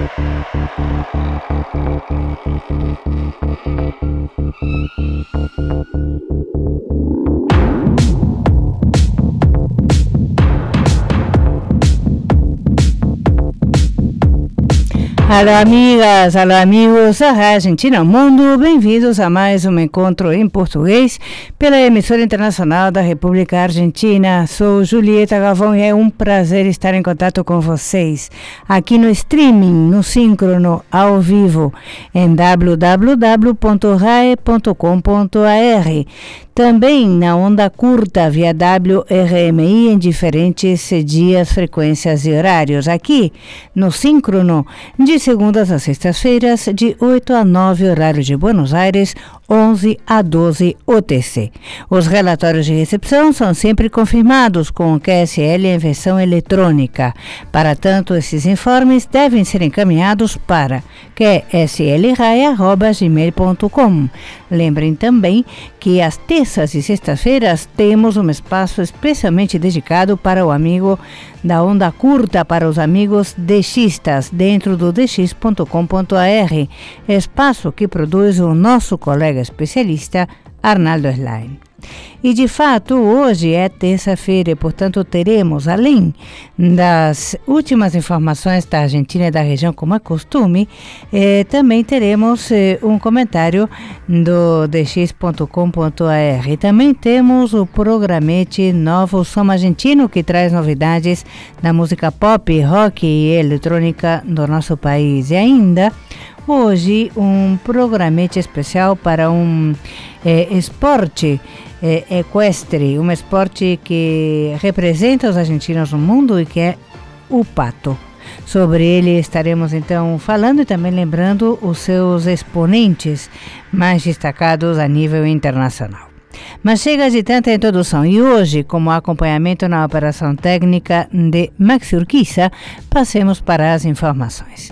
Alô amigas, alô amigos da Argentina Mundo, bem-vindos a mais um encontro em português pela emissora internacional da República Argentina. Sou Julieta Galvão e é um prazer estar em contato com vocês aqui no streaming, no síncrono, ao vivo, em www.rae.com.ar. Também na onda curta via WRMI em diferentes dias, frequências e horários. Aqui no síncrono, de segundas a sextas-feiras, de 8 a 9, horário de Buenos Aires, 11 a 12 UTC. Os relatórios de recepção são sempre confirmados com o QSL em versão eletrônica. Para tanto, esses informes devem ser encaminhados para qslraia@gmail.com. Lembrem também que às terças e sextas-feiras temos um espaço especialmente dedicado para o amigo da onda curta, para os amigos dxistas, dentro do dx.com.ar, espaço que produz o nosso colega especialista Arnaldo Slain. E de fato hoje é terça-feira e portanto teremos, além das últimas informações da Argentina e da região como é costume, também teremos um comentário do dx.com.ar e também temos o programete Novo Som Argentino, que traz novidades da música pop, rock e eletrônica do nosso país. E ainda hoje um programete especial para um esporte equestre, um esporte que representa os argentinos no mundo e que é o pato. Sobre ele estaremos então falando e também lembrando os seus exponentes mais destacados a nível internacional. Mas chega de tanta introdução e hoje, como acompanhamento na operação técnica de Maxi Urquiza, passemos para as informações.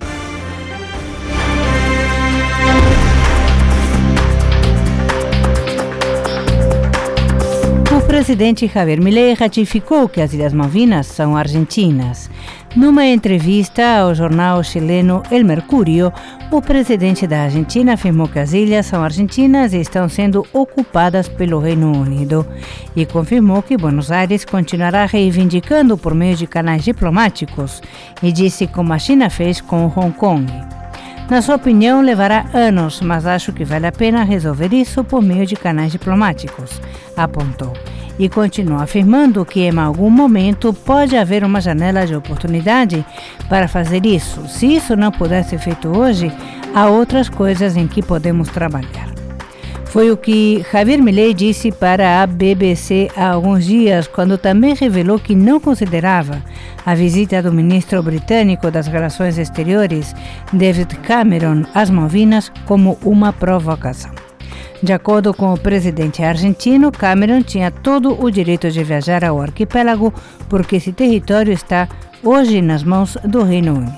O presidente Javier Milei ratificou que as Ilhas Malvinas são argentinas. Numa entrevista ao jornal chileno El Mercurio, o presidente da Argentina afirmou que as ilhas são argentinas e estão sendo ocupadas pelo Reino Unido e confirmou que Buenos Aires continuará reivindicando por meio de canais diplomáticos e disse como a China fez com Hong Kong. Na sua opinião, levará anos, mas acho que vale a pena resolver isso por meio de canais diplomáticos, apontou. E continuou afirmando que em algum momento pode haver uma janela de oportunidade para fazer isso. Se isso não puder ser feito hoje, há outras coisas em que podemos trabalhar. Foi o que Javier Milei disse para a BBC há alguns dias, quando também revelou que não considerava a visita do ministro britânico das Relações Exteriores, David Cameron, às Malvinas como uma provocação. De acordo com o presidente argentino, Cameron tinha todo o direito de viajar ao arquipélago porque esse território está hoje nas mãos do Reino Unido.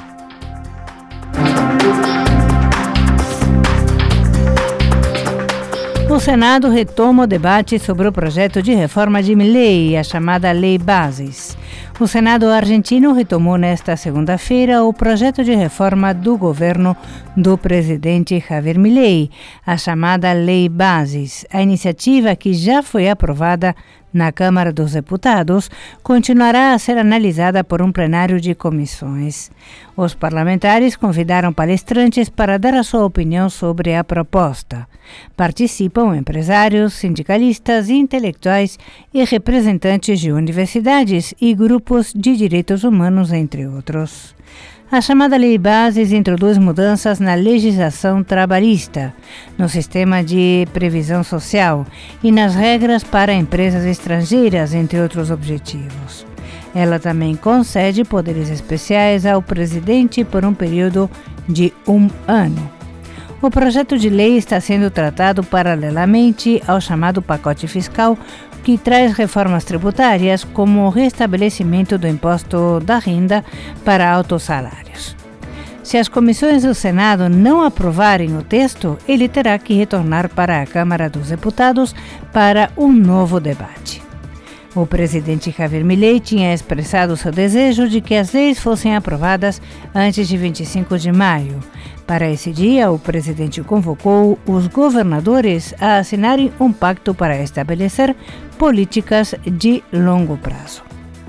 O Senado retoma o debate sobre o projeto de reforma de Milei, a chamada Lei Bases. O Senado argentino retomou nesta segunda-feira o projeto de reforma do governo do presidente Javier Milei, a chamada Lei Bases. A iniciativa, que já foi aprovada na Câmara dos Deputados, continuará a ser analisada por um plenário de comissões. Os parlamentares convidaram palestrantes para dar a sua opinião sobre a proposta. Participam empresários, sindicalistas, intelectuais e representantes de universidades e grupos de direitos humanos, entre outros. A chamada Lei Bases introduz mudanças na legislação trabalhista, no sistema de previsão social e nas regras para empresas estrangeiras, entre outros objetivos. Ela também concede poderes especiais ao presidente por um período de 1 ano. O projeto de lei está sendo tratado paralelamente ao chamado pacote fiscal, que traz reformas tributárias como o restabelecimento do imposto da renda para altos salários. Se as comissões do Senado não aprovarem o texto, ele terá que retornar para a Câmara dos Deputados para um novo debate. O presidente Javier Milei tinha expressado seu desejo de que as leis fossem aprovadas antes de 25 de maio. Para esse dia, o presidente convocou os governadores a assinarem um pacto para estabelecer políticas de longo prazo.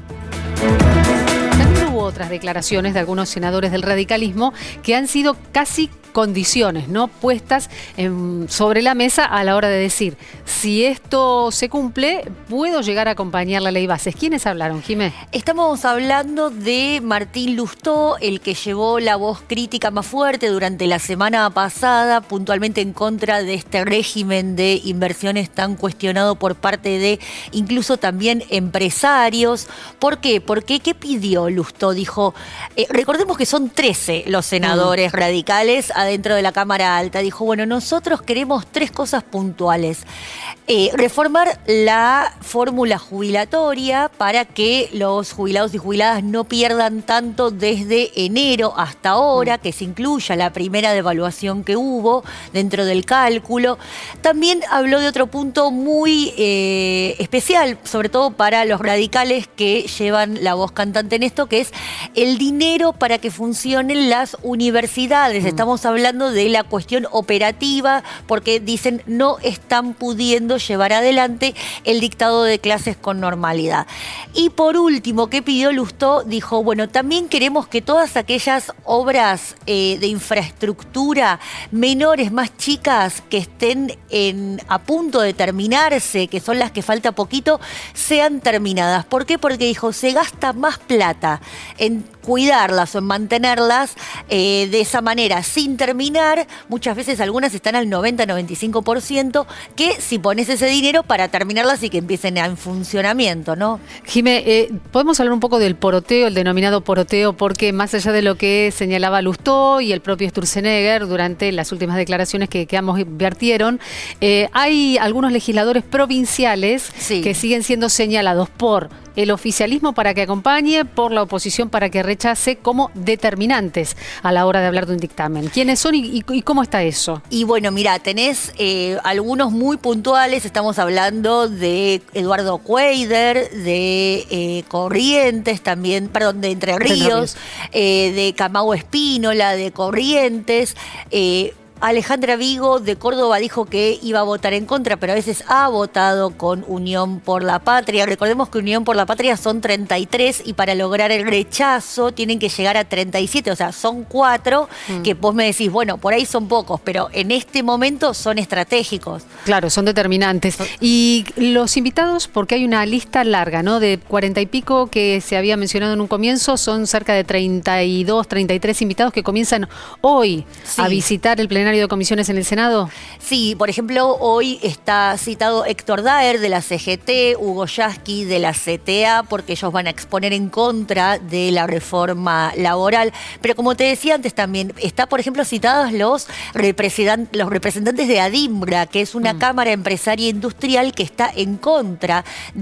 También hubo otras declaraciones de algunos senadores del radicalismo que han sido casi condiciones, ¿no?, puestas sobre la mesa a la hora de decir, si esto se cumple, puedo llegar a acompañar la ley Bases. ¿Quiénes hablaron, Jimé? Estamos hablando de Martín Lustó, el que llevó la voz crítica más fuerte durante la semana pasada, puntualmente en contra de este régimen de inversiones tan cuestionado por parte de incluso también empresarios. ¿Por qué? Porque ¿qué pidió Lustó? Dijo, recordemos que son 13 los senadores radicales dentro de la Cámara Alta. Dijo, bueno, nosotros queremos 3 cosas puntuales. Reformar la fórmula jubilatoria para que los jubilados y jubiladas no pierdan tanto desde enero hasta ahora, que se incluya la primera devaluación que hubo dentro del cálculo. También habló de otro punto muy especial, sobre todo para los radicales que llevan la voz cantante en esto, que es el dinero para que funcionen las universidades. Estamos hablando de la cuestión operativa, porque dicen no están pudiendo llevar adelante el dictado de clases con normalidad. Y por último, ¿qué pidió Lustó? Dijo, bueno, también queremos que todas aquellas obras de infraestructura menores, más chicas, que estén a punto de terminarse, que son las que falta poquito, sean terminadas. ¿Por qué? Porque dijo, se gasta más plata en cuidarlas o en mantenerlas de esa manera sin terminar. Muchas veces algunas están al 90-95%, que si pones ese dinero para terminarlas y que empiecen en funcionamiento, ¿no? Jimé, podemos hablar un poco del poroteo, el denominado poroteo, porque más allá de lo que señalaba Lustó y el propio Sturzenegger durante las últimas declaraciones que ambos vertieron, hay algunos legisladores provinciales que siguen siendo señalados por el oficialismo para que acompañe, por la oposición para que rechace, como determinantes a la hora de hablar de un dictamen. ¿Quiénes son y cómo está eso? Y bueno, mira, tenés algunos muy puntuales. Estamos hablando de Eduardo Cuader, de Corrientes también, perdón, de Entre Ríos, de Camau Espínola, de Corrientes. Alejandra Vigo de Córdoba dijo que iba a votar en contra, pero a veces ha votado con Unión por la Patria. Recordemos que Unión por la Patria son 33 y para lograr el rechazo tienen que llegar a 37, o sea, son 4 que vos me decís, bueno, por ahí son pocos, pero en este momento son estratégicos. Claro, son determinantes. Y los invitados, porque hay una lista larga, ¿no?, de 40 y pico que se había mencionado en un comienzo, son cerca de 32, 33 invitados que comienzan hoy a visitar el plenario de comisiones en el Senado. Sí, por ejemplo, hoy está citado Héctor Daer de la CGT, Hugo Yasky de la CTA, porque ellos van a exponer en contra de la reforma laboral. Pero como te decía antes también, está, por ejemplo, citados los representantes de Adimbra, que es una cámara empresaria industrial que está en contra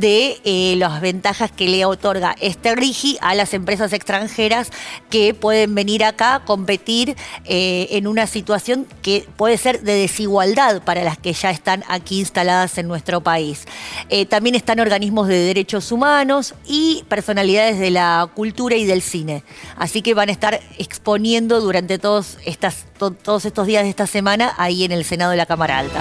de las ventajas que le otorga este RIGI a las empresas extranjeras que pueden venir acá a competir en una situación que puede ser de desigualdad para las que ya están aquí instaladas en nuestro país. También están organismos de derechos humanos y personalidades de la cultura y del cine. Así que van a estar exponiendo durante todos estos días de esta semana ahí en el Senado de la Cámara Alta.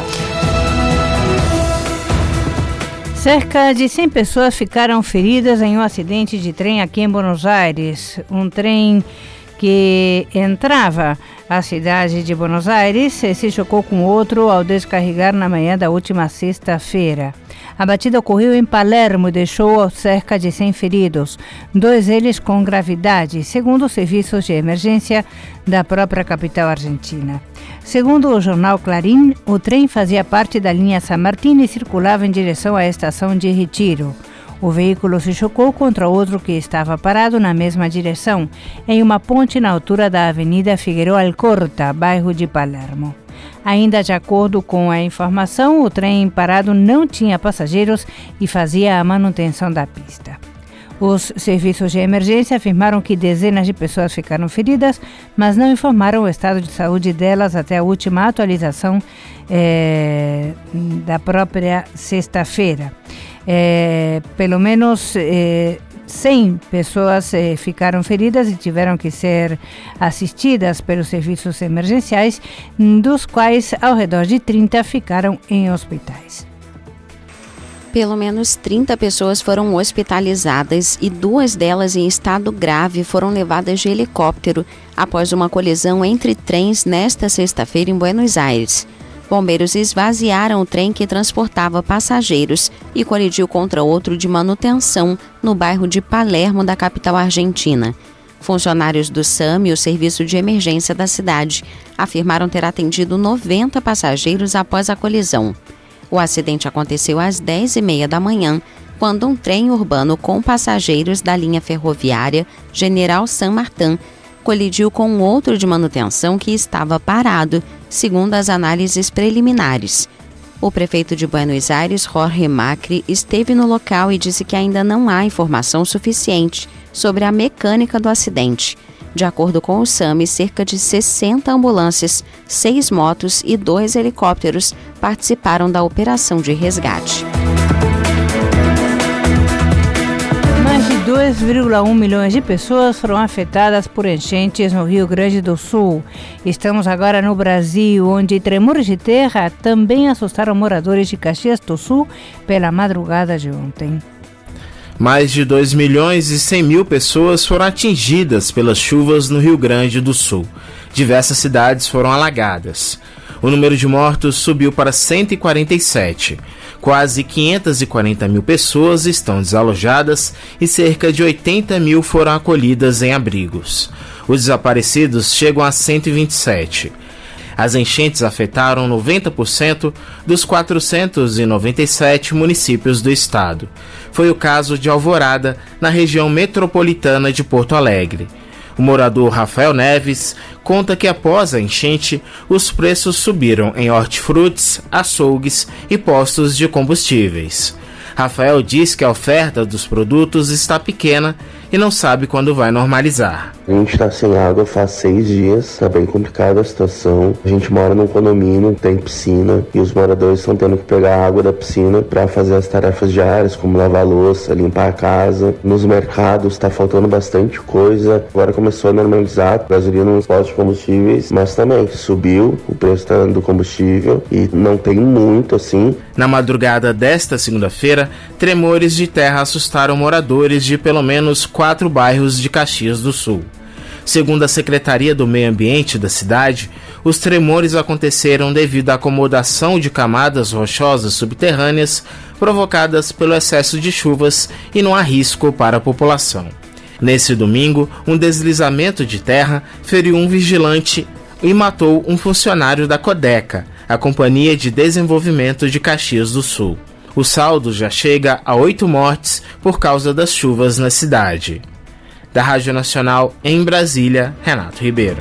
Cerca de 100 pessoas ficaram feridas em um acidente de trem aqui em Buenos Aires. Um trem que entrava a cidade de Buenos Aires se chocou com outro ao descarregar na manhã da última sexta-feira. A batida ocorreu em Palermo e deixou cerca de 100 feridos, 2 deles com gravidade, segundo os serviços de emergência da própria capital argentina. Segundo o jornal Clarín, o trem fazia parte da linha San Martín e circulava em direção à estação de Retiro. O veículo se chocou contra outro que estava parado na mesma direção, em uma ponte na altura da Avenida Figueroa Alcorta, bairro de Palermo. Ainda de acordo com a informação, o trem parado não tinha passageiros e fazia a manutenção da pista. Os serviços de emergência afirmaram que dezenas de pessoas ficaram feridas, mas não informaram o estado de saúde delas até a última atualização da própria sexta-feira. Pelo menos 100 pessoas ficaram feridas e tiveram que ser assistidas pelos serviços emergenciais, dos quais ao redor de 30 ficaram em hospitais. Pelo menos 30 pessoas foram hospitalizadas e 2 delas em estado grave foram levadas de helicóptero após uma colisão entre trens nesta sexta-feira em Buenos Aires. Bombeiros esvaziaram o trem que transportava passageiros e colidiu contra outro de manutenção no bairro de Palermo, da capital argentina. Funcionários do SAMI, o serviço de emergência da cidade, afirmaram ter atendido 90 passageiros após a colisão. O acidente aconteceu às 10h30 da manhã, quando um trem urbano com passageiros da linha ferroviária General San Martín colidiu com outro de manutenção que estava parado, segundo as análises preliminares. O prefeito de Buenos Aires, Jorge Macri, esteve no local e disse que ainda não há informação suficiente sobre a mecânica do acidente. De acordo com o SAMI, cerca de 60 ambulâncias, 6 motos e 2 helicópteros participaram da operação de resgate. Mais de 2,1 milhões de pessoas foram afetadas por enchentes no Rio Grande do Sul. Estamos agora no Brasil, onde tremores de terra também assustaram moradores de Caxias do Sul pela madrugada de ontem. Mais de 2 milhões e 100 mil pessoas foram atingidas pelas chuvas no Rio Grande do Sul. Diversas cidades foram alagadas. O número de mortos subiu para 147. Quase 540 mil pessoas estão desalojadas e cerca de 80 mil foram acolhidas em abrigos. Os desaparecidos chegam a 127. As enchentes afetaram 90% dos 497 municípios do estado. Foi o caso de Alvorada, na região metropolitana de Porto Alegre. O morador Rafael Neves conta que após a enchente, os preços subiram em hortifrutis, açougues e postos de combustíveis. Rafael diz que a oferta dos produtos está pequena e não sabe quando vai normalizar. A gente está sem água faz 6 dias, está bem complicada a situação. A gente mora num condomínio, tem piscina e os moradores estão tendo que pegar a água da piscina para fazer as tarefas diárias, como lavar a louça, limpar a casa. Nos mercados está faltando bastante coisa. Agora começou a normalizar, gasolina nos postos de combustíveis, mas também subiu o preço do combustível e não tem muito assim. Na madrugada desta segunda-feira, tremores de terra assustaram moradores de pelo menos 4 bairros de Caxias do Sul. Segundo a Secretaria do Meio Ambiente da cidade, os tremores aconteceram devido à acomodação de camadas rochosas subterrâneas provocadas pelo excesso de chuvas e não há risco para a população. Nesse domingo, um deslizamento de terra feriu um vigilante e matou um funcionário da Codeca, a Companhia de Desenvolvimento de Caxias do Sul. O saldo já chega a 8 mortes por causa das chuvas na cidade. Da Rádio Nacional em Brasília, Renato Ribeiro.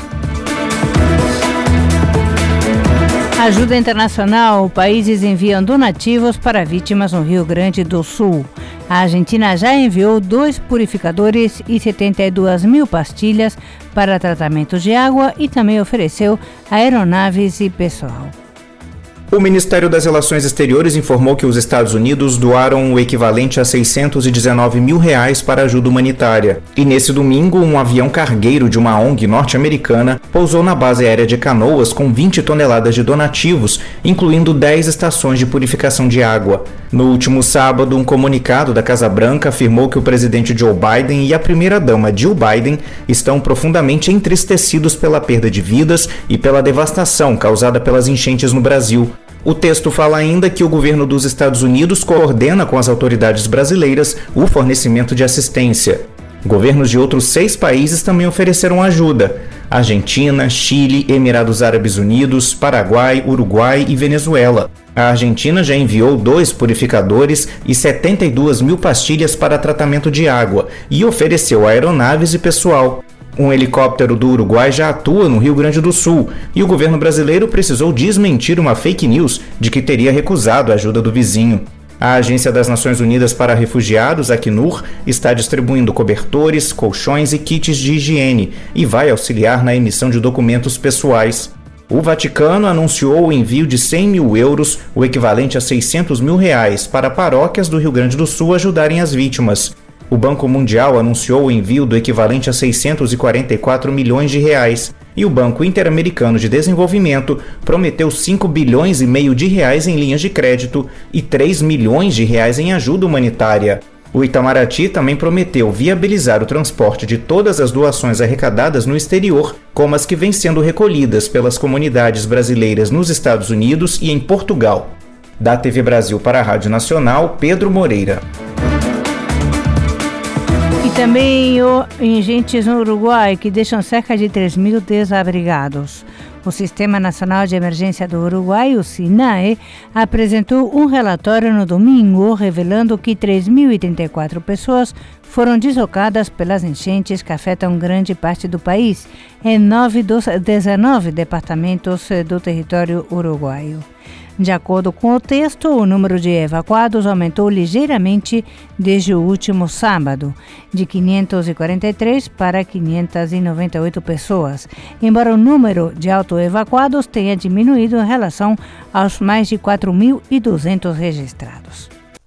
Ajuda internacional. Países enviam donativos para vítimas no Rio Grande do Sul. A Argentina já enviou 2 purificadores e 72 mil pastilhas para tratamento de água e também ofereceu aeronaves e pessoal. O Ministério das Relações Exteriores informou que os Estados Unidos doaram o equivalente a R$619 mil para ajuda humanitária. E nesse domingo, um avião cargueiro de uma ONG norte-americana pousou na base aérea de Canoas com 20 toneladas de donativos, incluindo 10 estações de purificação de água. No último sábado, um comunicado da Casa Branca afirmou que o presidente Joe Biden e a primeira-dama Jill Biden estão profundamente entristecidos pela perda de vidas e pela devastação causada pelas enchentes no Brasil. O texto fala ainda que o governo dos Estados Unidos coordena com as autoridades brasileiras o fornecimento de assistência. Governos de outros 6 países também ofereceram ajuda: Argentina, Chile, Emirados Árabes Unidos, Paraguai, Uruguai e Venezuela. A Argentina já enviou 2 purificadores e 72 mil pastilhas para tratamento de água e ofereceu aeronaves e pessoal. Um helicóptero do Uruguai já atua no Rio Grande do Sul e o governo brasileiro precisou desmentir uma fake news de que teria recusado a ajuda do vizinho. A Agência das Nações Unidas para Refugiados, Acnur, está distribuindo cobertores, colchões e kits de higiene e vai auxiliar na emissão de documentos pessoais. O Vaticano anunciou o envio de 100 mil euros, o equivalente a 600 mil reais, para paróquias do Rio Grande do Sul ajudarem as vítimas. O Banco Mundial anunciou o envio do equivalente a 644 milhões de reais. E o Banco Interamericano de Desenvolvimento prometeu 5 bilhões e meio de reais em linhas de crédito e 3 milhões de reais em ajuda humanitária. O Itamaraty também prometeu viabilizar o transporte de todas as doações arrecadadas no exterior, como as que vêm sendo recolhidas pelas comunidades brasileiras nos Estados Unidos e em Portugal. Da TV Brasil para a Rádio Nacional, Pedro Moreira. E também enchentes no Uruguai, que deixam cerca de 3 mil desabrigados. O Sistema Nacional de Emergência do Uruguai, o SINAE, apresentou um relatório no domingo revelando que 3.034 pessoas foram deslocadas pelas enchentes que afetam grande parte do país, em 9 dos 19 departamentos do território uruguaio. De acordo com o texto, o número de evacuados aumentou ligeiramente desde o último sábado, de 543 para 598 pessoas, embora o número de autoevacuados tenha diminuído em relação aos mais de 4.200 registrados.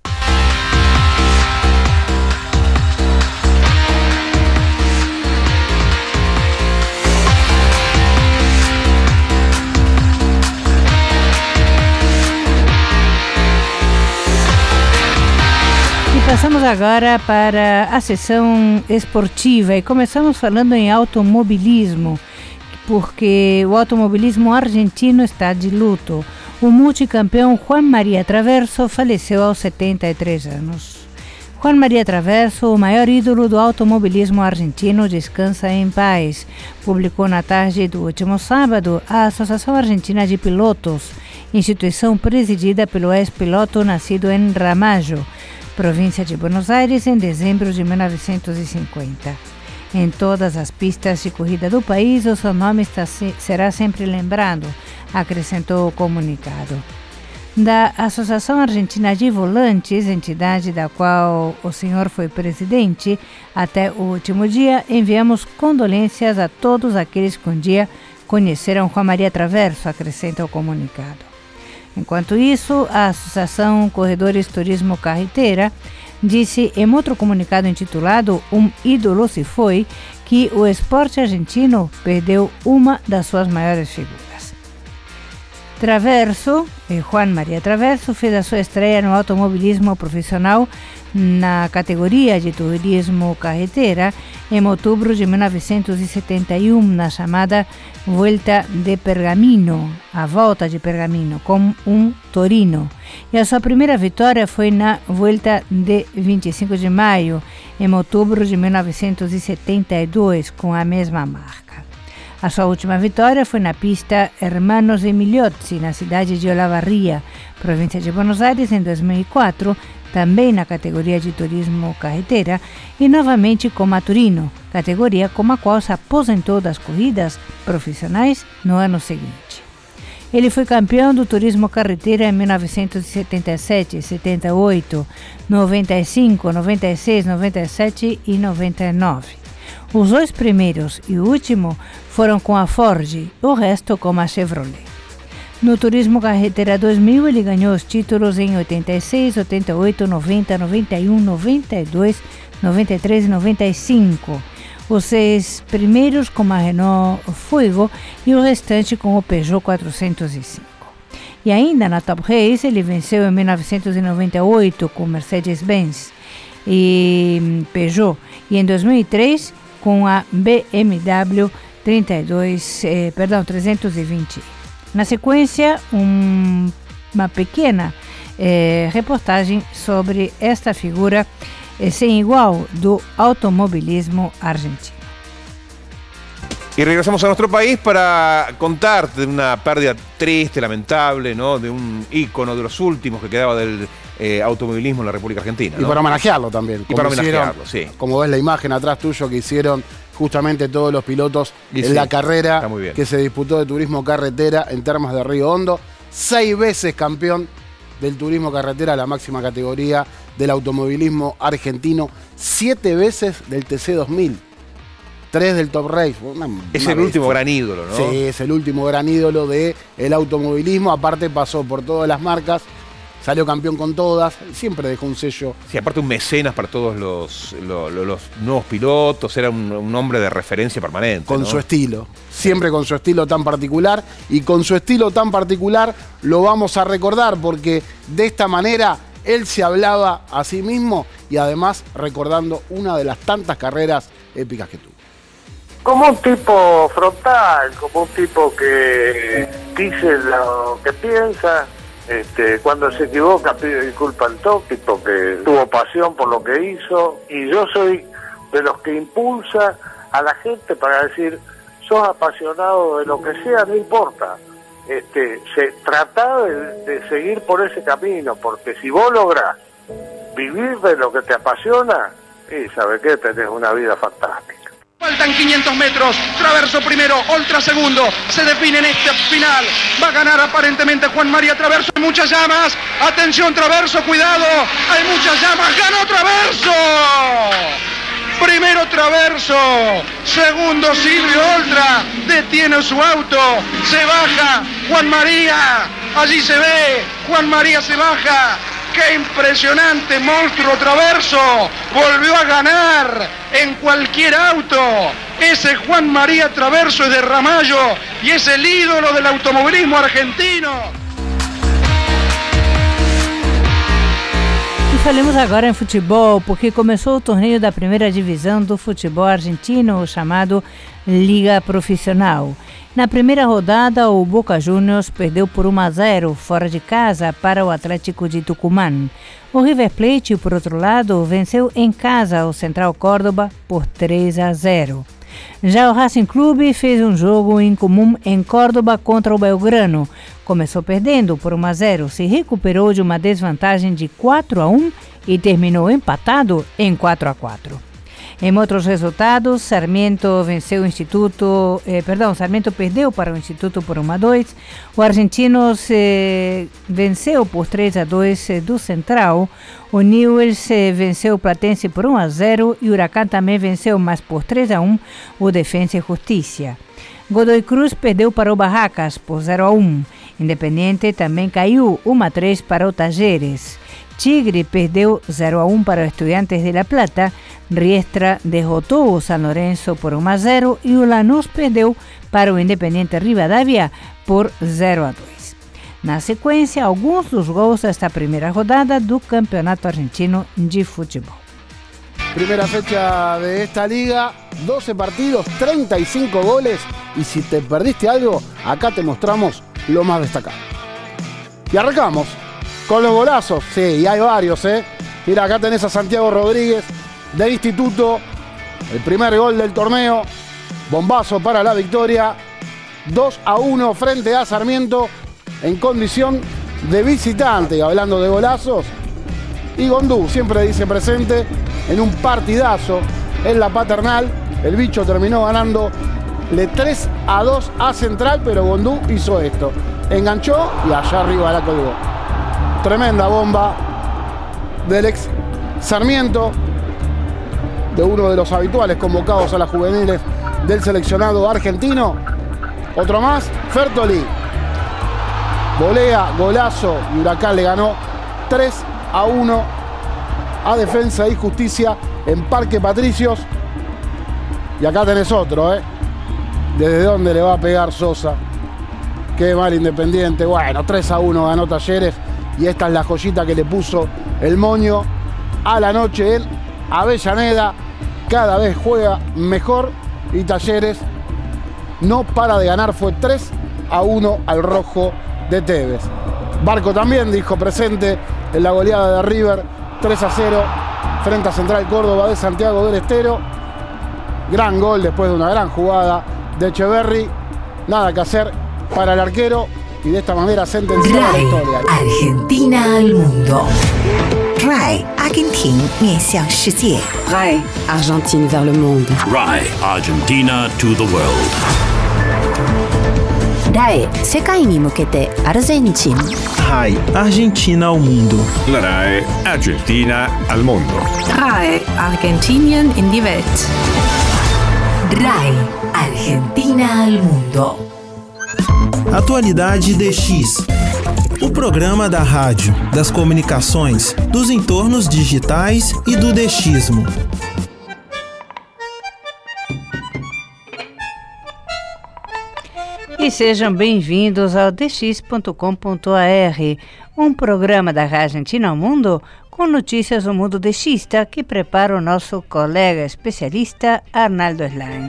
Passamos agora para a sessão esportiva e começamos falando em automobilismo, porque o automobilismo argentino está de luto. O multicampeão Juan María Traverso faleceu aos 73 anos. Juan María Traverso, o maior ídolo do automobilismo argentino, descansa em paz, publicou na tarde do último sábado a Associação Argentina de Pilotos, instituição presidida pelo ex-piloto nascido em Ramallo, província de Buenos Aires, em dezembro de 1950. Em todas as pistas de corrida do país, o seu nome será sempre lembrado, acrescentou o comunicado. Da Associação Argentina de Volantes, entidade da qual o senhor foi presidente, até o último dia, enviamos condolências a todos aqueles que um dia conheceram Juan María Traverso, acrescenta o comunicado. Enquanto isso, a Associação Corredores Turismo Carretera disse em outro comunicado intitulado Um ídolo se foi, que o esporte argentino perdeu uma das suas maiores figuras. Traverso, Juan María Traverso, fez a sua estreia no automobilismo profissional na categoria de turismo carretera em outubro de 1971, na chamada Vuelta de Pergamino, a Volta de Pergamino, com um Torino. E a sua primeira vitória foi na Vuelta de 25 de maio, em outubro de 1972, com a mesma marca. A sua última vitória foi na pista Hermanos Emiliozzi, na cidade de Olavarría, província de Buenos Aires, em 2004, também na categoria de turismo carretera, e novamente com a Torino, categoria com a qual se aposentou das corridas profissionais no ano seguinte. Ele foi campeão do turismo carretera em 1977, 78, 95, 96, 97 e 99. Os dois primeiros e o último foram com a Ford, o resto com a Chevrolet. No Turismo Carretera 2000, ele ganhou os títulos em 86, 88, 90, 91, 92, 93 e 95. Os 6 primeiros com a Renault Fuego e o restante com o Peugeot 405. E ainda na Top Race, ele venceu em 1998 com Mercedes-Benz e Peugeot, e em 2003 com a BMW 320. Na sequência, uma pequena reportagem sobre esta figura sem igual do automobilismo argentino. Y regresamos a nuestro país para contarte de una pérdida triste, lamentable, ¿no? De un ícono de los últimos que quedaba del automovilismo en la República Argentina, ¿no? Y para homenajearlo también. Y para homenajearlo, sí. Como ves la imagen atrás tuyo que hicieron justamente todos los pilotos en la carrera que se disputó de turismo carretera en Termas de Río Hondo. 6 veces campeón del turismo carretera, la máxima categoría del automovilismo argentino. 7 veces del TC2000. 3 del Top Race. Es el último gran ídolo, ¿no? Sí, es el último gran ídolo del automovilismo. Aparte pasó por todas las marcas, salió campeón con todas, siempre dejó un sello. Sí, aparte un mecenas para todos los nuevos pilotos, era un hombre de referencia permanente. Con ¿no? su estilo, siempre con su estilo tan particular. Y con su estilo tan particular lo vamos a recordar porque de esta manera él se hablaba a sí mismo y además recordando una de las tantas carreras épicas que tuvo. Como un tipo frontal, como un tipo que dice lo que piensa. Cuando se equivoca pide disculpas al toque porque tuvo pasión por lo que hizo, y yo soy de los que impulsa a la gente para decir, sos apasionado de lo que sea, no importa, trata de seguir por ese camino, porque si vos lográs vivir de lo que te apasiona, ¿sabes qué? Tenés una vida fantástica. Faltan 500 metros, Traverso primero, Oltra segundo, se define en este final, va a ganar aparentemente Juan María Traverso, hay muchas llamas, atención Traverso, cuidado, hay muchas llamas, ganó Traverso, primero Traverso, segundo Silvio Oltra, detiene su auto, se baja Juan María, allí se ve, Juan María se baja. ¡Qué impresionante monstruo Traverso! Volvió a ganar en cualquier auto. Ese Juan María Traverso es de Ramallo y es el ídolo del automovilismo argentino. E falemos agora em futebol, porque começou o torneio da primeira divisão do futebol argentino, chamado Liga Profissional. Na primeira rodada, o Boca Juniors perdeu por 1-0 fora de casa para o Atlético de Tucumán. O River Plate, por outro lado, venceu em casa o Central Córdoba por 3-0. Já o Racing Clube fez um jogo incomum em Córdoba contra o Belgrano. Começou perdendo por 1-0, se recuperou de uma desvantagem de 4-1 e terminou empatado em 4-4. Em outros resultados, Sarmiento perdeu para o Instituto por 1-2. O Argentinos venceu por 3-2 do Central. O Newell's venceu o Platense por 1-0 e o Huracán também venceu, mas por 3-1 o Defensa e Justiça. Godoy Cruz perdeu para o Barracas por 0-1. Independiente também caiu 1-3 para o Talleres. Tigre perdeu 0-1 para o Estudiantes de La Plata, Riestra derrotou o San Lorenzo por 1-0 e o Lanús perdeu para o Independiente Rivadavia por 0-2. Na sequência, alguns dos gols desta primeira rodada do Campeonato Argentino de Futebol. Primera fecha de esta liga, 12 partidos, 35 goles, y si te perdiste algo, acá te mostramos lo más destacado. Y arrancamos con los golazos, sí, y hay varios, Mira, acá tenés a Santiago Rodríguez de Instituto, el primer gol del torneo, bombazo para la victoria, 2-1 frente a Sarmiento en condición de visitante. Y hablando de golazos, y Gondú siempre dice presente en un partidazo en la Paternal. El bicho terminó ganándole 3-2 a Central, pero Gondú hizo esto, enganchó y allá arriba la colgó. Tremenda bomba del ex Sarmiento, de uno de los habituales convocados a las juveniles del seleccionado argentino. Otro más, Fertoli. Volea, golazo, y Huracán le ganó 3-1 a Defensa y Justicia en Parque Patricios. Y acá tenés otro, ¿Desde dónde le va a pegar Sosa? Qué mal Independiente. Bueno, 3-1 ganó Talleres. Y esta es la joyita que le puso el moño a la noche en Avellaneda. Cada vez juega mejor y Talleres no para de ganar. Fue 3-1 al rojo de Tevez. Barco también dijo presente en la goleada de River 3-0 frente a Central Córdoba de Santiago del Estero. Gran gol después de una gran jugada de Echeverri. Nada que hacer para el arquero. Y de esta manera sentenciada la historia. Argentina al mundo. RAI Argentina 面向世界. RAI Argentine vers le monde. RAI Argentina to the world. RAI 世界に向けてアルゼンチン. RAI Argentina al mundo. La RAI Argentina al mundo. RAI Argentinien in die Welt. RAI, Argentina al mundo. Atualidade DX. O programa da rádio, das comunicações, dos entornos digitais e do DXismo. E sejam bem-vindos ao dx.com.ar, um programa da Rádio Argentina ao Mundo com notícias do mundo DXista que prepara o nosso colega especialista Arnaldo Slime.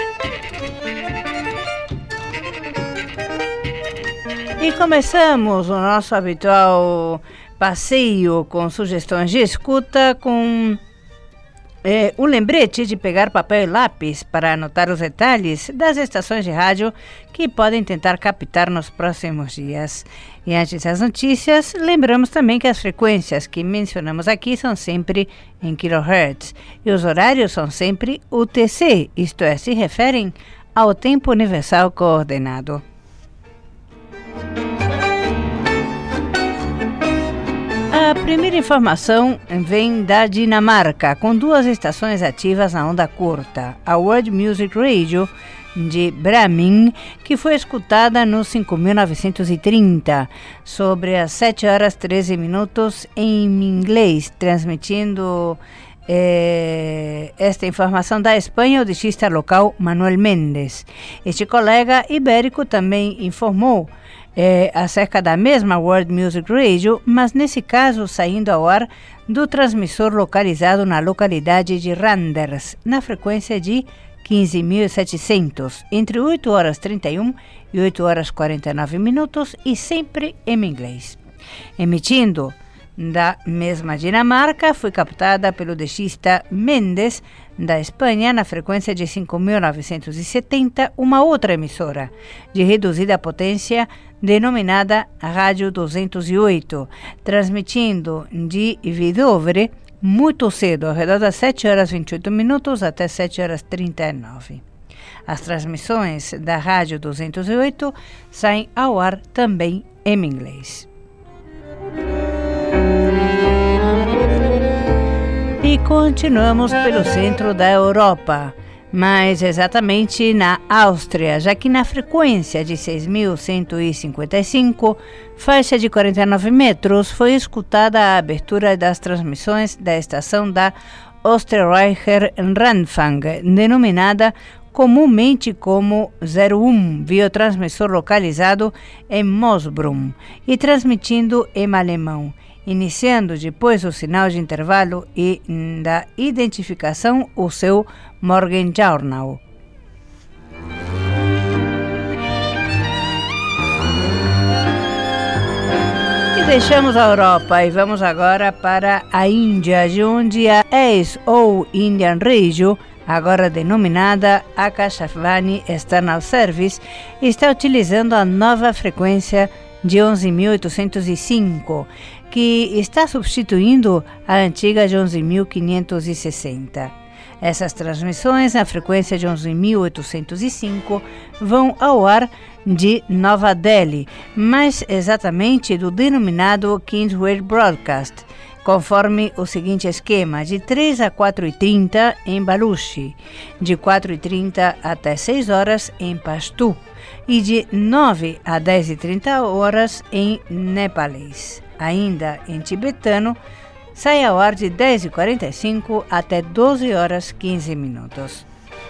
E começamos o nosso habitual passeio com sugestões de escuta com o lembrete de pegar papel e lápis para anotar os detalhes das estações de rádio que podem tentar captar nos próximos dias. E antes das notícias, lembramos também que as frequências que mencionamos aqui são sempre em kHz e os horários são sempre UTC, isto é, se referem ao tempo universal coordenado. A primeira informação vem da Dinamarca, com 2 estações ativas na onda curta. A World Music Radio de Bramin, que foi escutada no 5.930, sobre as 7h13 em inglês, transmitindo esta informação da Espanha, o dixista local Manuel Mendes. Este colega ibérico também informou acerca da mesma World Music Radio, mas nesse caso saindo ao ar do transmissor localizado na localidade de Randers, na frequência de 15.700, entre 8h31 e 8h49 e sempre em inglês. Emitindo da mesma Dinamarca, foi captada pelo dexista Mendes, da Espanha, na frequência de 5.970, uma outra emissora de reduzida potência denominada Rádio 208, transmitindo de Vidovre muito cedo, ao redor das 7h28 até 7h39. As transmissões da Rádio 208 saem ao ar também em inglês. E continuamos pelo centro da Europa, mais exatamente na Áustria, já que na frequência de 6.155, faixa de 49 metros, foi escutada a abertura das transmissões da estação da Österreicher Rundfunk, denominada comumente como 01, biotransmissor localizado em Mosbrum e transmitindo em alemão, iniciando depois do sinal de intervalo e da identificação o seu Morgenjournal. E deixamos a Europa e vamos agora para a Índia, de onde a ACE ou Indian Radio, agora denominada Akashvani External Service, está utilizando a nova frequência de 11.805, que está substituindo a antiga de 11.560. Essas transmissões na frequência de 11.805 vão ao ar de Nova Delhi, mais exatamente do denominado Kingsway Broadcast, conforme o seguinte esquema: de 3 a 4h30 em Baluchi, de 4h30 até 6 horas em Pashtu e de 9 a 10h30 em nepalês. Ainda em tibetano, sai ao ar de 10h45 até 12h15.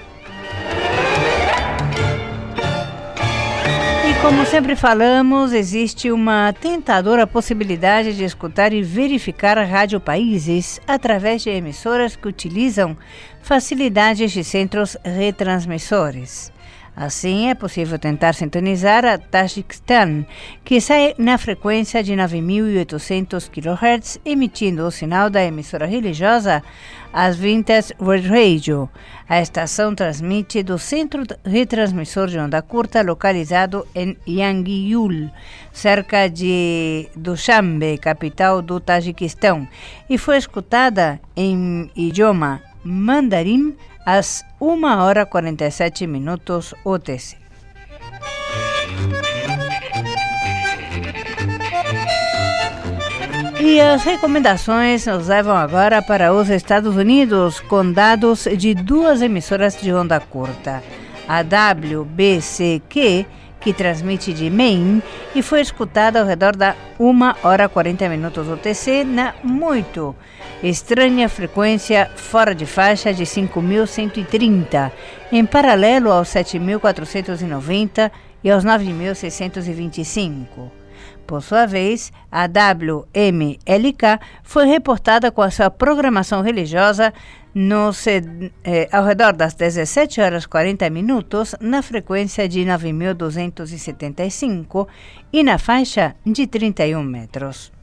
E como sempre falamos, existe uma tentadora possibilidade de escutar e verificar radiopaíses através de emissoras que utilizam facilidades de centros retransmissores. Assim, é possível tentar sintonizar a Tajiquistão, que sai na frequência de 9.800 kHz, emitindo o sinal da emissora religiosa Adventist World Radio. A estação transmite do centro retransmissor de onda curta localizado em Yangiul, cerca de Dushanbe, capital do Tajiquistão, e foi escutada em idioma mandarim às 1h47 UTC. E as recomendações nos levam agora para os Estados Unidos, com dados de duas emissoras de onda curta. A WBCQ, que transmite de Maine e foi escutada ao redor da 1h40 UTC na muito estranha frequência fora de faixa de 5.130, em paralelo aos 7.490 e aos 9.625. Por sua vez, a WMLK foi reportada com a sua programação religiosa ao redor das 17h40 na frequência de 9.275 e na faixa de 31 metros.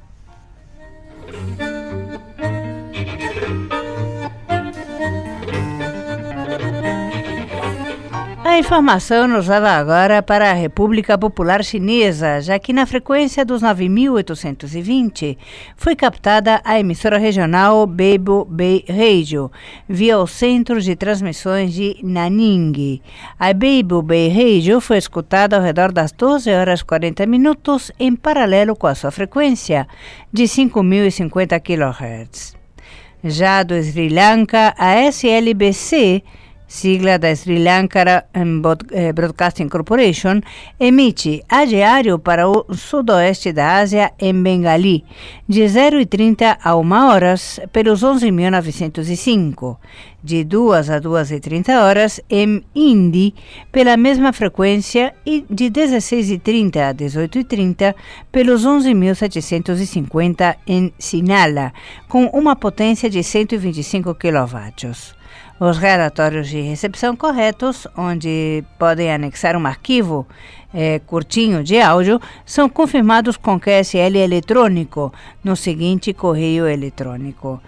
A informação nos leva agora para a República Popular Chinesa, já que na frequência dos 9.820 foi captada a emissora regional Beibo Bay Radio, via o Centro de Transmissões de Nanning. A Beibo Bay Radio foi escutada ao redor das 12h40 em paralelo com a sua frequência de 5.050 kHz. Já do Sri Lanka, a SLBC, sigla da Sri Lanka Broadcasting Corporation, emite a diário para o sudoeste da Ásia em Bengali, de 0h30 a 1h pelos 11.905, de 2 a 2h30 em Hindi pela mesma frequência e de 16h30 a 18h30 pelos 11.750 em Sinhala, com uma potência de 125 kW. Os relatórios de recepção corretos, onde podem anexar um arquivo curtinho de áudio, são confirmados com QSL eletrônico no seguinte correio eletrônico: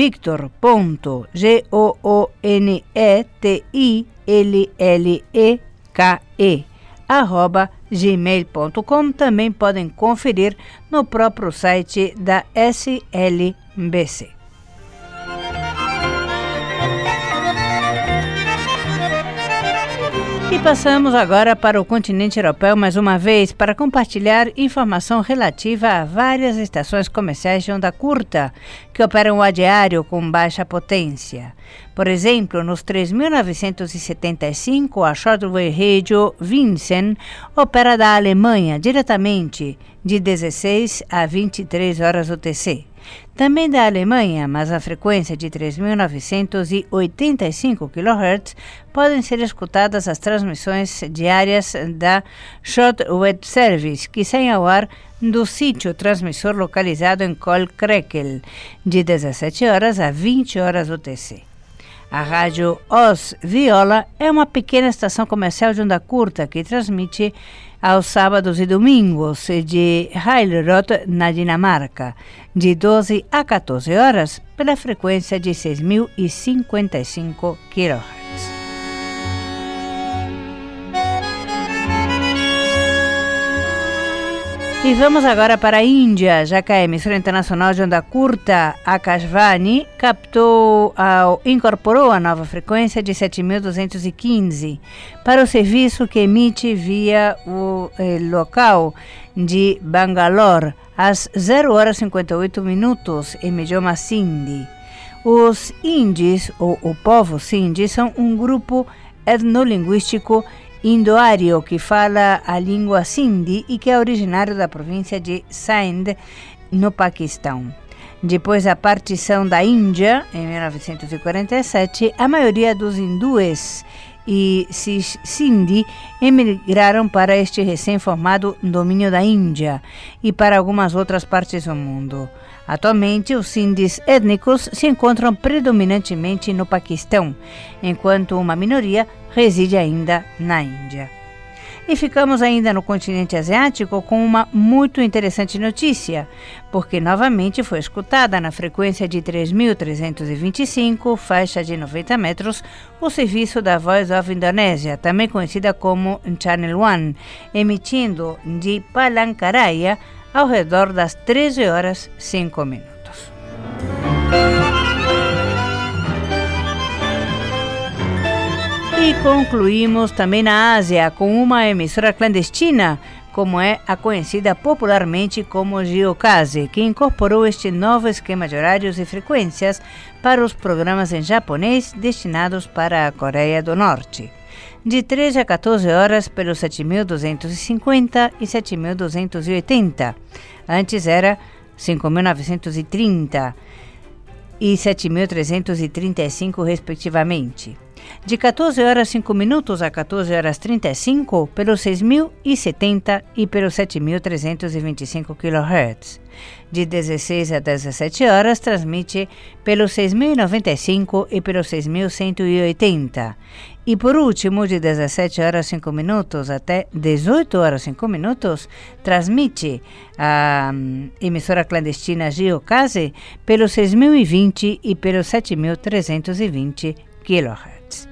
victor.goonetilleke@gmail.com. Também podem conferir no próprio site da SLBC. E passamos agora para o continente europeu mais uma vez para compartilhar informação relativa a várias estações comerciais de onda curta que operam a diário com baixa potência. Por exemplo, nos 3.975, a Shortwave Radio Vinsen opera da Alemanha diretamente de 16 a 23 horas UTC. Também da Alemanha, mas a frequência de 3.985 kHz, podem ser escutadas as transmissões diárias da Shortwave Service, que saem ao ar do sítio transmissor localizado em Kolkrekel, de 17 horas a 20 horas UTC. A rádio Os Viola é uma pequena estação comercial de onda curta que transmite aos sábados e domingos de Hillerød, na Dinamarca, de 12 a 14 horas, pela frequência de 6.055 kHz. E vamos agora para a Índia, já que a emissora internacional de onda curta, Akashvani, incorporou a nova frequência de 7.215 para o serviço que emite via o local de Bangalore às 0h58 em idioma Sindhi. Os Indis, ou o povo Sindhi, são um grupo etnolinguístico indo-ário que fala a língua Sindhi e que é originário da província de Sindh, no Paquistão. Depois da partição da Índia, em 1947, a maioria dos hindus e Sindhi emigraram para este recém-formado domínio da Índia e para algumas outras partes do mundo. Atualmente, os sindhis étnicos se encontram predominantemente no Paquistão, enquanto uma minoria reside ainda na Índia. E ficamos ainda no continente asiático com uma muito interessante notícia, porque novamente foi escutada na frequência de 3.325, faixa de 90 metros, o serviço da Voice of Indonesia, também conhecida como Channel One, emitindo de Palangkaraya ao redor das 13h05. E concluímos também na Ásia com uma emissora clandestina como é a conhecida popularmente como Gyokase, que incorporou este novo esquema de horários e frequências para os programas em japonês destinados para a Coreia do Norte. De 13 a 14 horas pelos 7.250 e 7.280. Antes era 5.930 e 7.335, respectivamente. De 14 horas 5 minutos a 14 horas 35 pelos 6.070 e pelos 7.325 kHz. De 16 a 17 horas transmite pelos 6.095 e pelos 6.180. E por último, de 17 horas 5 minutos até 18 horas 5 minutos, transmite a emissora clandestina Gyokase pelos 6.020 e pelos 7.320 kHz.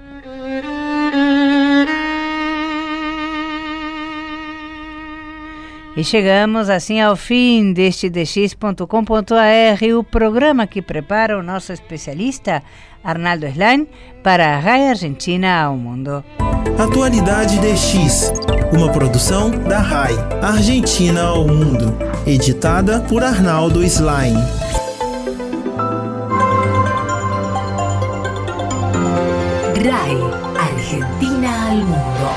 E chegamos assim ao fim deste dx.com.br, o programa que prepara o nosso especialista Arnaldo Slane para a RAI Argentina ao Mundo. Atualidade DX, uma produção da RAI Argentina ao Mundo, editada por Arnaldo Slane. RAI Argentina al Mundo.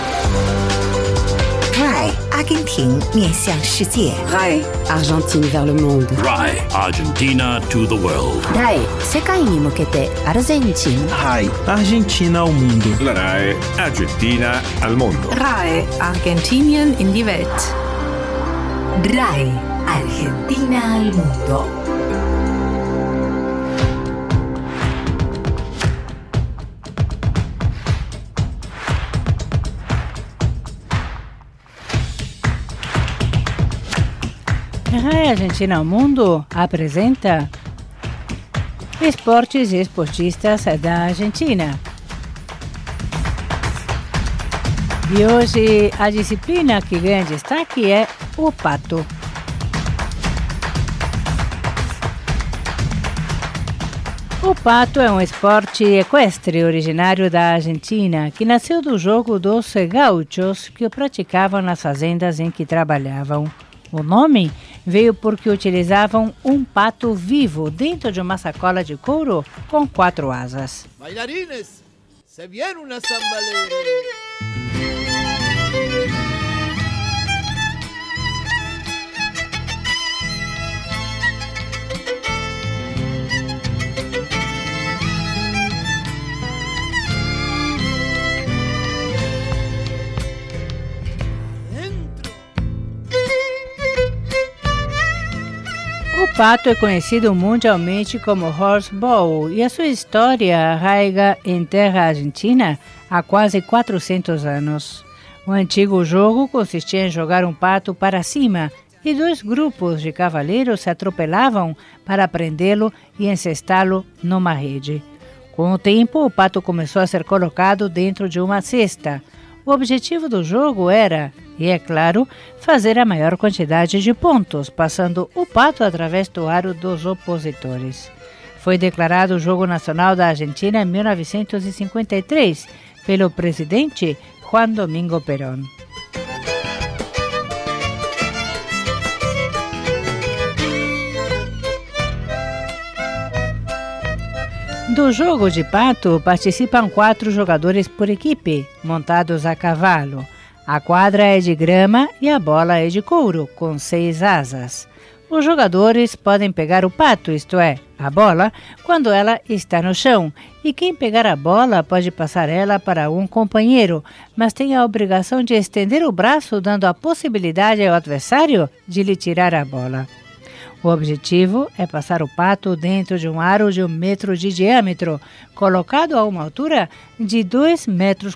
RAI Argentina 面向世界. RAI Argentine vers le monde. RAI Argentina to the world. RAI 世界に向けてアルゼンチン. RAI Argentina ao Mundo. La RAI Argentina al Mundo. RAI Argentinien in die Welt. RAI Argentina al Mundo. A RAI Argentina ao Mundo apresenta esportes e esportistas da Argentina. E hoje a disciplina que ganha destaque é o pato. O pato é um esporte equestre originário da Argentina, que nasceu do jogo dos gauchos que o praticavam nas fazendas em que trabalhavam. O nome veio porque utilizavam um pato vivo dentro de uma sacola de couro com 4 asas. Bailarines, se viene una zambalera. O pato é conhecido mundialmente como horseball e a sua história arraiga em terra argentina há quase 400 anos. O antigo jogo consistia em jogar um pato para cima e 2 grupos de cavaleiros se atropelavam para prendê-lo e encestá-lo numa rede. Com o tempo, o pato começou a ser colocado dentro de uma cesta. O objetivo do jogo era, e é claro, fazer a maior quantidade de pontos, passando o pato através do aro dos opositores. Foi declarado o Jogo Nacional da Argentina em 1953 pelo presidente Juan Domingo Perón. Do jogo de pato participam 4 jogadores por equipe, montados a cavalo. A quadra é de grama e a bola é de couro, com 6 asas. Os jogadores podem pegar o pato, isto é, a bola, quando ela está no chão, e quem pegar a bola pode passar ela para um companheiro, mas tem a obrigação de estender o braço, dando a possibilidade ao adversário de lhe tirar a bola. O objetivo é passar o pato dentro de um aro de 1 metro de diâmetro, colocado a uma altura de 2,40 metros.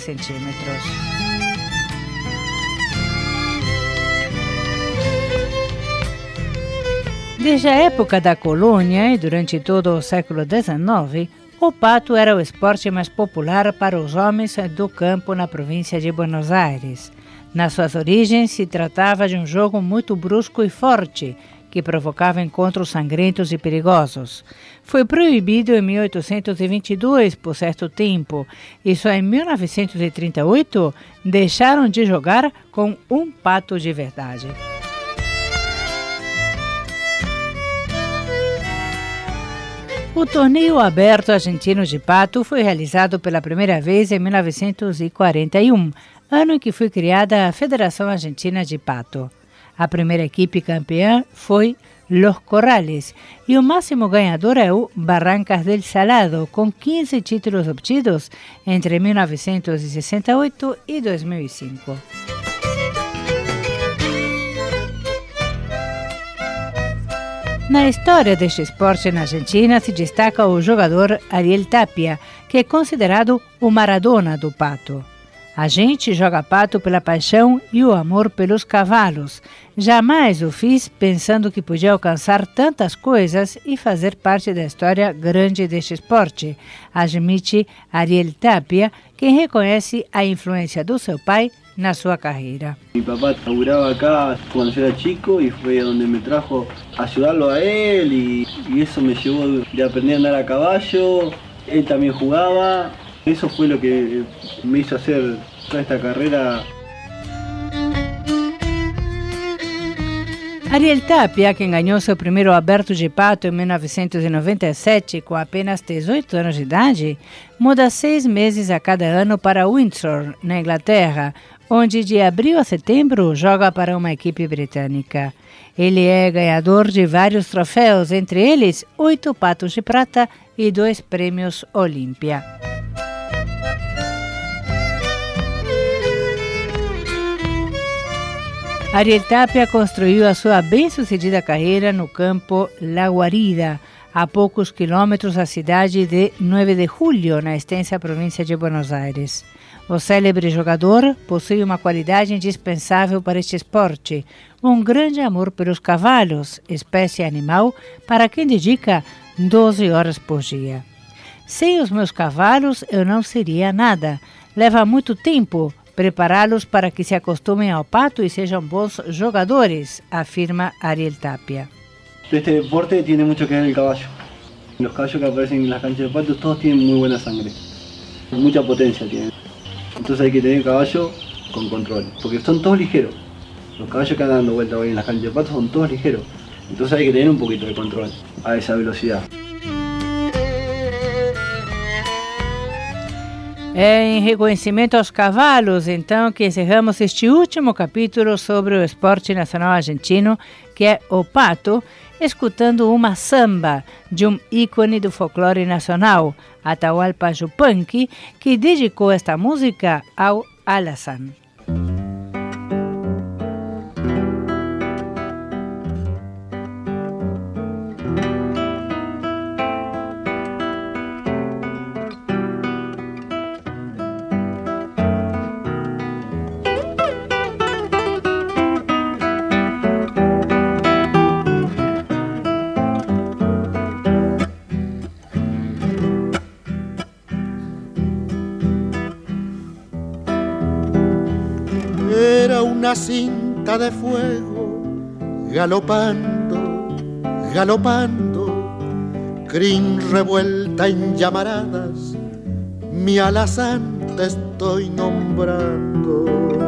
Desde a época da colônia e durante todo o século XIX, o pato era o esporte mais popular para os homens do campo na província de Buenos Aires. Nas suas origens, se tratava de um jogo muito brusco e forte, que provocava encontros sangrentos e perigosos. Foi proibido em 1822 por certo tempo e só em 1938 deixaram de jogar com um pato de verdade. O torneio aberto argentino de pato foi realizado pela primeira vez em 1941, ano em que foi criada a Federação Argentina de Pato. A primeira equipe campeã foi Los Corrales e o máximo ganhador é o Barrancas del Salado, com 15 títulos obtidos entre 1968 e 2005. Na história deste esporte na Argentina se destaca o jogador Ariel Tapia, que é considerado o Maradona do pato. A gente joga pato pela paixão e o amor pelos cavalos. Jamais o fiz pensando que podia alcançar tantas coisas e fazer parte da história grande deste esporte, admite Ariel Tapia, quem reconhece a influência do seu pai na sua carreira. Mi papá laburaba acá cuando yo era chico y fue donde me trajo a ayudarlo a él y eso me llevó de aprender a andar a caballo. Él también jugaba. Eso fue lo que me hizo hacer toda esta carrera. Ariel Tapia, quem ganhou seu primeiro aberto de pato em 1997 com apenas 18 anos de idade, muda 6 meses a cada ano para Windsor, na Inglaterra, onde de abril a setembro joga para uma equipe britânica. Ele é ganhador de vários troféus, entre eles 8 patos de prata e 2 prêmios Olímpia. Ariel Tapia construiu a sua bem-sucedida carreira no campo La Guarida, a poucos quilômetros da cidade de 9 de Julho, na extensa província de Buenos Aires. O célebre jogador possui uma qualidade indispensável para este esporte, um grande amor pelos cavalos, espécie animal para quem dedica 12 horas por dia. Sem os meus cavalos eu não seria nada. Leva muito tempo prepará-los para que se acostumem ao pato e sejam bons jogadores, afirma Ariel Tapia. Este deporte tiene mucho que ver el caballo. Los caballos que aparecen en las canchas de patos todos tienen muy buena sangre, mucha potencia tienen. Entonces hay que tener caballo con control, porque son todos ligeros. Los caballos que andan dando vuelta hoy en las canchas de patos son todos ligeros. Entonces hay que tener un poquito de control a esa velocidad. É em reconhecimento aos cavalos, então, que encerramos este último capítulo sobre o esporte nacional argentino, que é o pato, escutando uma samba de um ícone do folclore nacional, Atahualpa Yupanqui, que dedicou esta música ao Alazán. Una cinta de fuego, galopando, galopando, crin revuelta en llamaradas, mi alazán te estoy nombrando.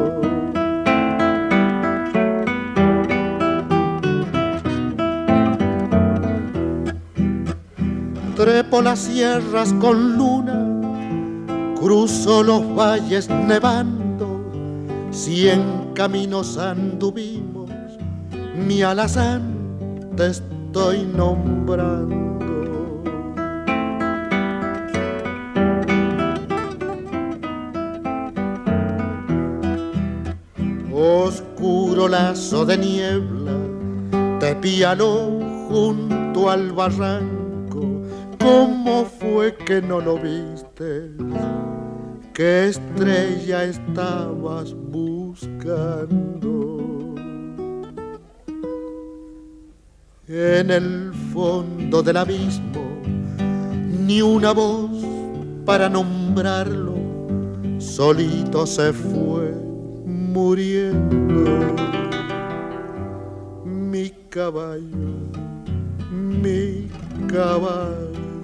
Trepo las sierras con luna, cruzo los valles nevando, 100 caminos anduvimos, mi alazán te estoy nombrando. Oscuro lazo de niebla te pialó junto al barranco, ¿cómo fue que no lo viste? ¿Qué estrella estabas buscando? En el fondo del abismo, ni una voz para nombrarlo, solito se fue muriendo. Mi caballo, mi caballo.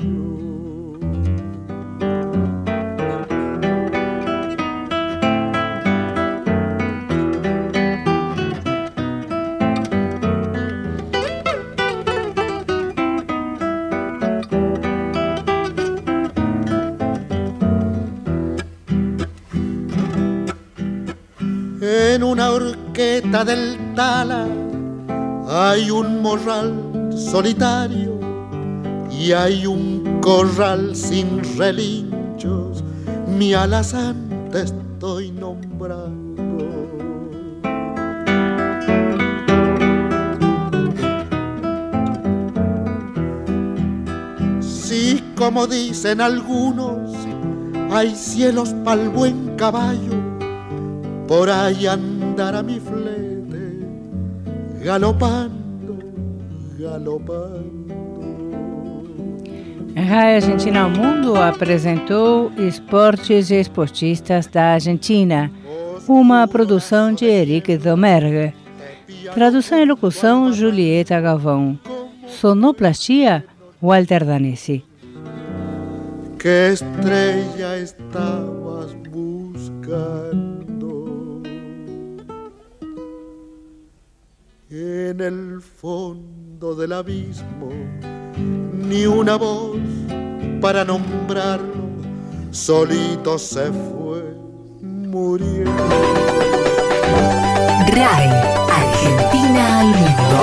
En una horqueta del Tala hay un morral solitario y hay un corral sin relinchos, mi alazán te estoy nombrando. Sí, como dicen algunos, hay cielos pa'l buen caballo, por ahí andará mi flete, galopando, galopando. A Rádio Argentina ao Mundo apresentou Esportes e Esportistas da Argentina, uma produção de Eric Domergue. Tradução e locução, Julieta Galvão. Sonoplastia, Walter Danesi. Que estrella estabas buscando en el fondo del abismo, ni una voz para nombrarlo, solito se fue muriendo. RAI, Argentina al mundo.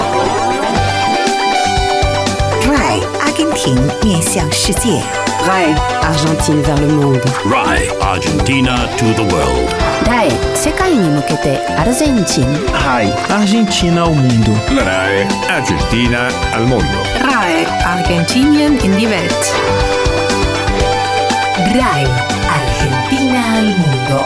RAI, Argentina 面向世界。 RAI, Argentine vers le monde. RAI, Argentina to the world. RAI, 世界に向けてアルゼンチン。 RAI, Argentina ao mundo. La RAE Argentina al mundo. RAI, Argentinien in die Welt. RAI, Argentina al mundo.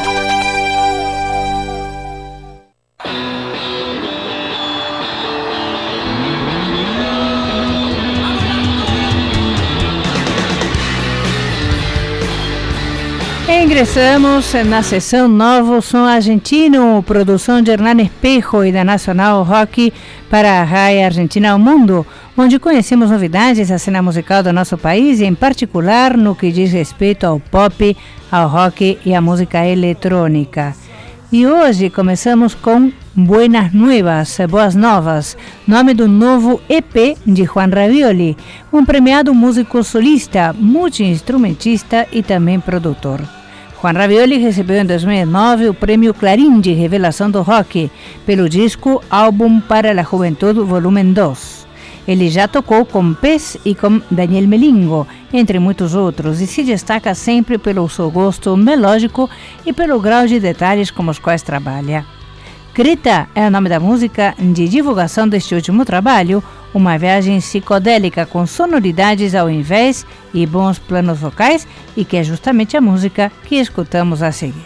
Ingressamos na sessão Novo Som Argentino, produção de Hernán Espejo e da Nacional Rock para a RAI Argentina ao Mundo, onde conhecemos novidades da cena musical do nosso país, em particular no que diz respeito ao pop, ao rock e à música eletrônica. E hoje começamos com Buenas Nuevas, Boas Novas, nome do novo EP de Juan Ravioli, um premiado músico solista, multi-instrumentista e também produtor. Juan Ravioli recebeu em 2009 o prêmio Clarim de Revelação do Rock pelo disco Álbum para la Juventud Volumen 2. Ele já tocou com Pez e com Daniel Melingo, entre muitos outros, e se destaca sempre pelo seu gosto melódico e pelo grau de detalhes com os quais trabalha. Creta é o nome da música de divulgação deste último trabalho, uma viagem psicodélica com sonoridades ao invés e bons planos vocais, e que é justamente a música que escutamos a seguir.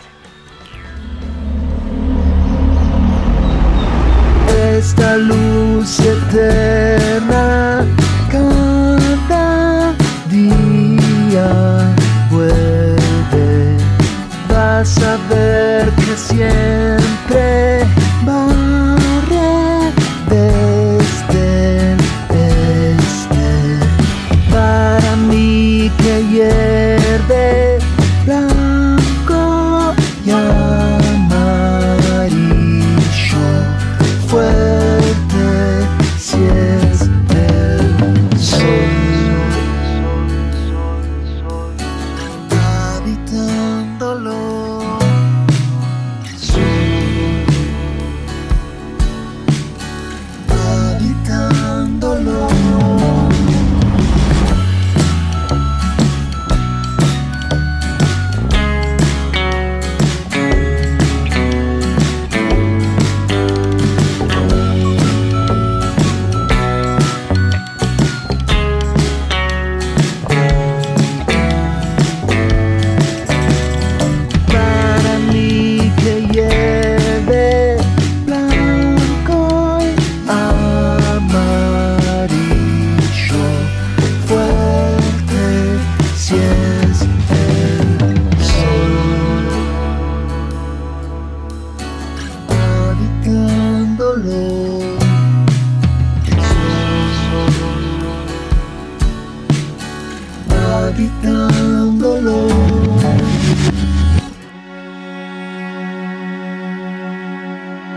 Esta luz eterna cada día vuelve, vas a ver que siempre va desde el este, para mí que hierve blanco y amarillo, fuerte si es de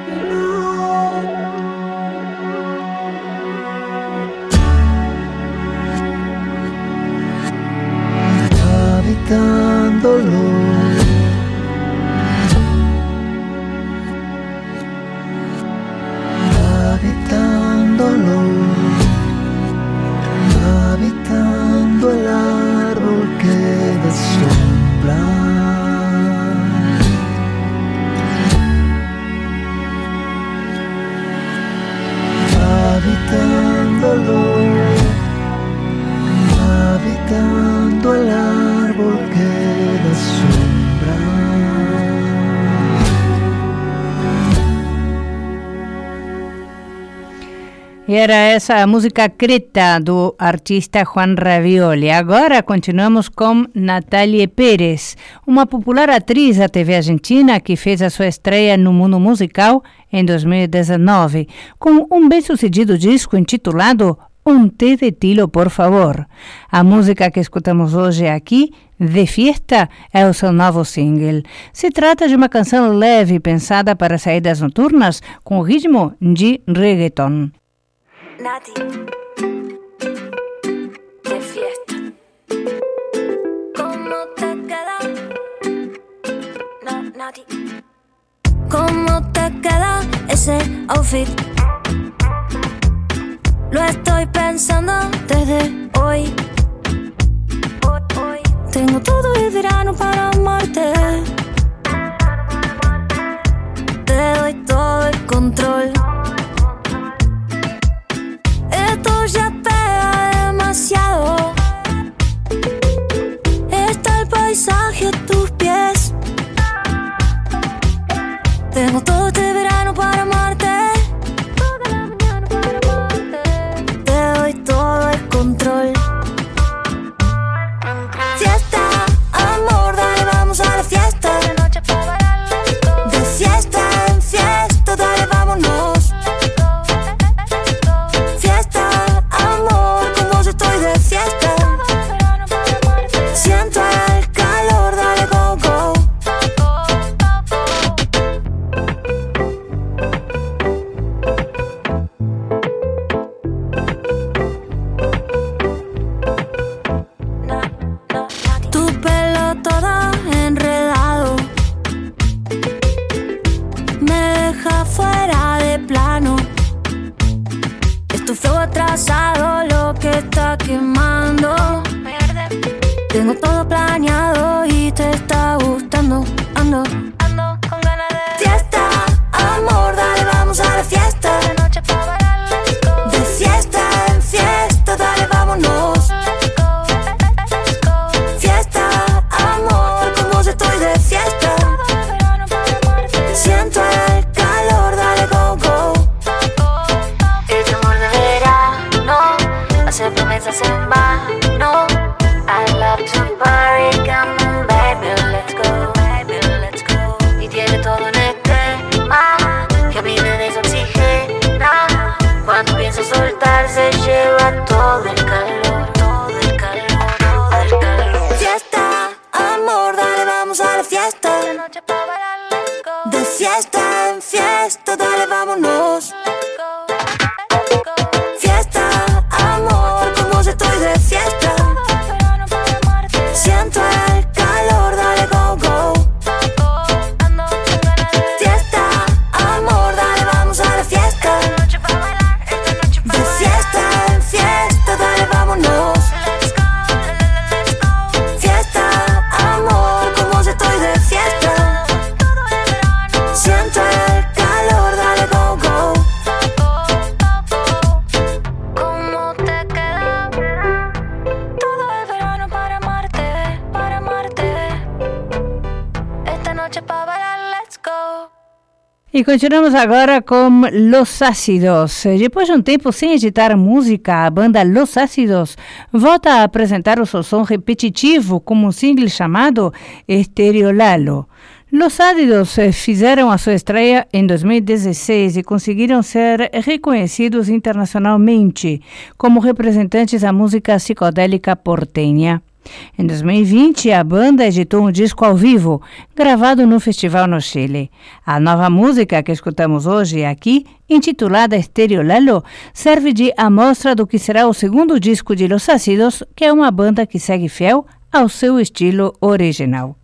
Habitándolo, habitándolo, habitando el árbol que da sombra, habitándolo, habitando el árbol que da sombra. E era essa a música Creta, do artista Juan Ravioli. Agora continuamos com Natalie Pérez, uma popular atriz da TV argentina que fez a sua estreia no mundo musical em 2019, com um bem-sucedido disco intitulado Un té de tilo, por favor. A música que escutamos hoje aqui, De Fiesta, é o seu novo single. Se trata de uma canção leve pensada para saídas noturnas com ritmo de reggaeton. Nati, de fiesta. ¿Cómo te queda? No, Nati. ¿Cómo te queda ese outfit? Lo estoy pensando desde hoy. Tengo todo el verano para amarte. Te doy todo el control. Esto ya pega demasiado. Está el paisaje a tus pies. Tengo todo este verano para amarte. Toda la mañana para amarte. Te doy todo el control. Fiesta, amor, dale, vamos a la fiesta. De fiesta en fiesta, dale, vámonos. Fiesta, amor, con vos estoy de fiesta. Siento el calor, dale, go, go. Tu pelo todo enredado me deja fuera de plano. Es tu flow atrasado lo que está quemando. Tengo todo planeado y te está gustando. Ando con ganas de fiesta, amor, dale, vamos a la fiesta. De fiesta en fiesta, dale, vámonos. Fiesta, amor, con vos estoy de fiesta. Siento el calor, dale, go, go. Este amor de verano hace promesas en vano. I love to party, come on baby, let's go, baby, let's go. Y tiene todo en el tema que a mí me desoxigena. Cuando pienso soltar se lleva todo el calor, todo el calor, todo el calor. Fiesta, amor, dale, vamos a la fiesta. De fiesta en fiesta, dale, vámonos. Fiesta, amor, con vos estoy de fiesta. Siento el calor, dale, go, go. Fiesta, amor, dale, vamos a la fiesta. De fiesta en fiesta, dale, vámonos. Fiesta, amor, con vos estoy de fiesta. Siento el calor, dale, go, go. ¿Cómo te queda? Todo el verano para amarte, para amarte. Esta noche para bailar, let's go. E continuamos agora com Los Ácidos. Depois de um tempo sem editar música, a banda Los Ácidos volta a apresentar o seu som repetitivo como um single chamado Estereolalo. Los Ácidos fizeram a sua estreia em 2016 e conseguiram ser reconhecidos internacionalmente como representantes da música psicodélica porteña. Em 2020, a banda editou um disco ao vivo, gravado no festival no Chile. A nova música que escutamos hoje aqui, intitulada Estéreo Lalo, serve de amostra do que será o segundo disco de Los Ácidos, que é uma banda que segue fiel ao seu estilo original.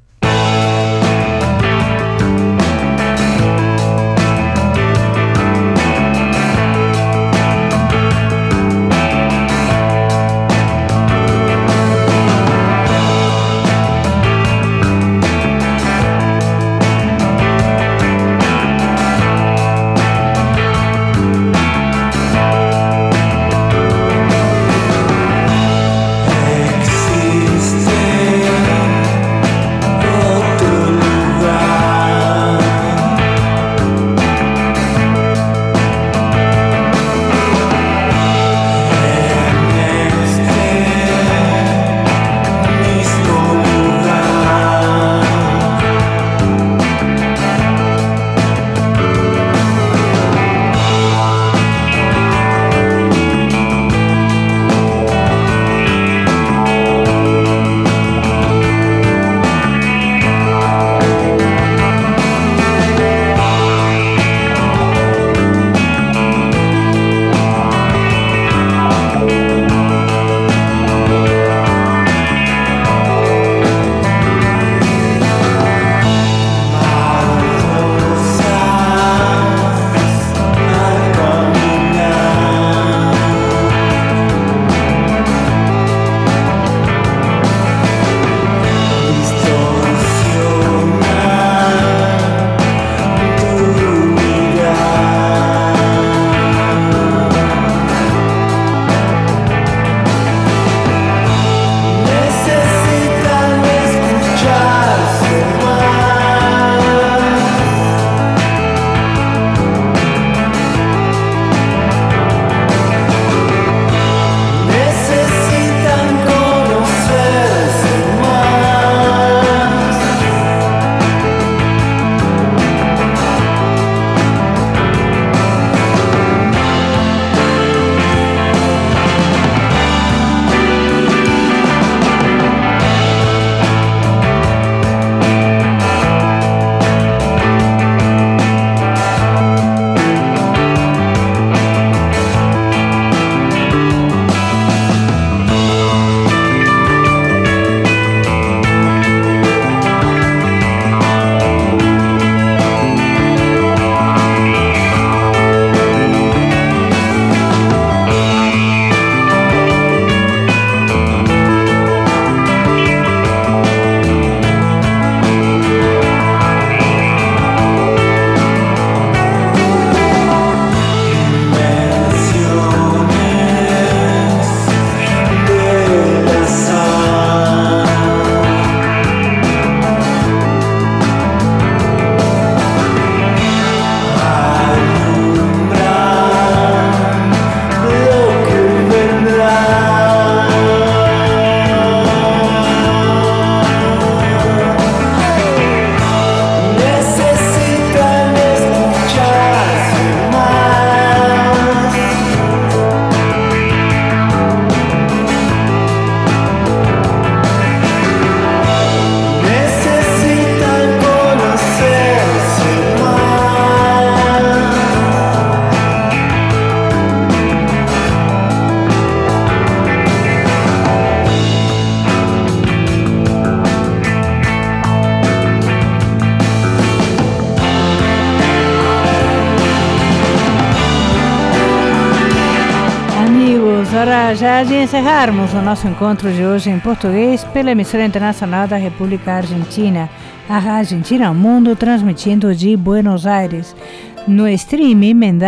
Agora, já de encerrarmos o nosso encontro de hoje em português pela emissora internacional da República Argentina, a Argentina ao Mundo, transmitindo de Buenos Aires. No streaming em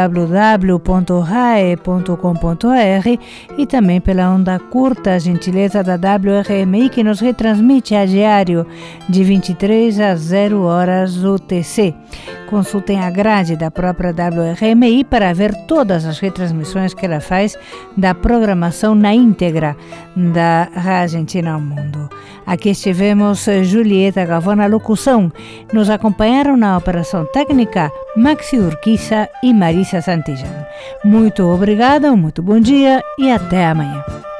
www.rae.com.br e também pela onda curta, gentileza da WRMI, que nos retransmite a diário de 23 a 0 horas UTC. Consultem a grade da própria WRMI para ver todas as retransmissões que ela faz da programação na íntegra da Argentina ao Mundo. Aqui estivemos Julieta Gavão na locução. Nos acompanharam na operação técnica Maxi Urquiza e Marisa Santillan. Muito obrigada, muito bom dia e até amanhã.